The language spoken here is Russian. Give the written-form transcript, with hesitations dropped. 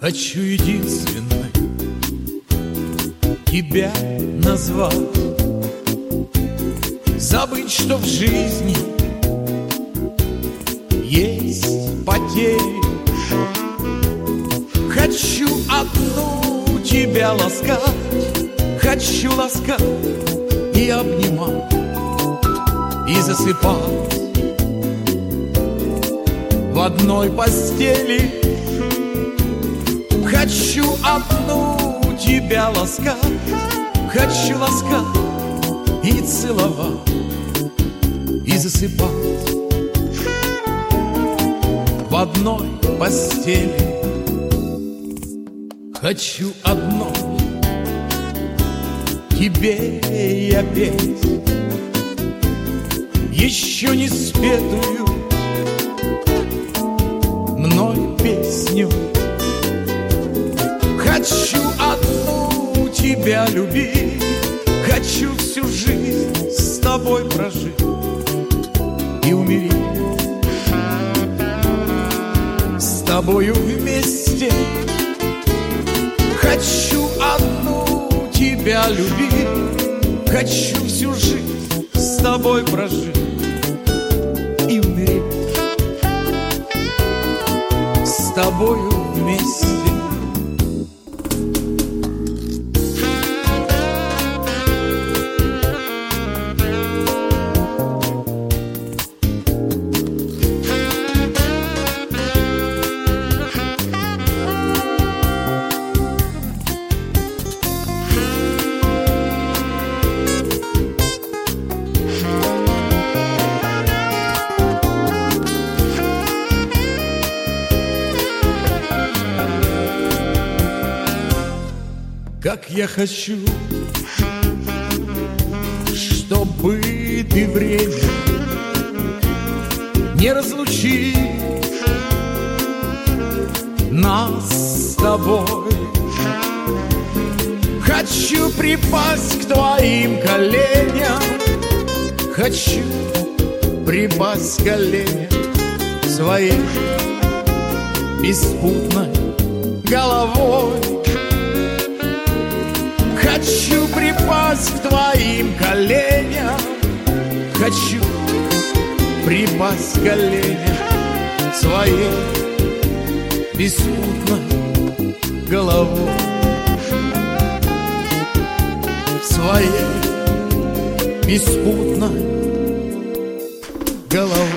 Хочу единственной тебя назвать, забыть, что в жизни есть потери. Хочу одну тебя ласкать, хочу ласкать и обнимать, и засыпать в одной постели. Хочу одну тебя ласкать, хочу ласкать и целовать, и засыпать в одной постели. Хочу одно тебе я петь, еще не спетую мной песню. Хочу одну тебя любить, хочу всю жизнь с тобой прожить и умереть с тобою вместе. Хочу одну тебя любить, хочу всю жизнь с тобой прожить и умереть с тобою вместе. Как я хочу, чтобы ты время не разлучи нас с тобой. Хочу припасть к твоим коленям, хочу припасть к коленям своей беспутной головой. Хочу припасть к твоим коленям, хочу припасть к коленям своей беспутной головой, своей беспутной головой.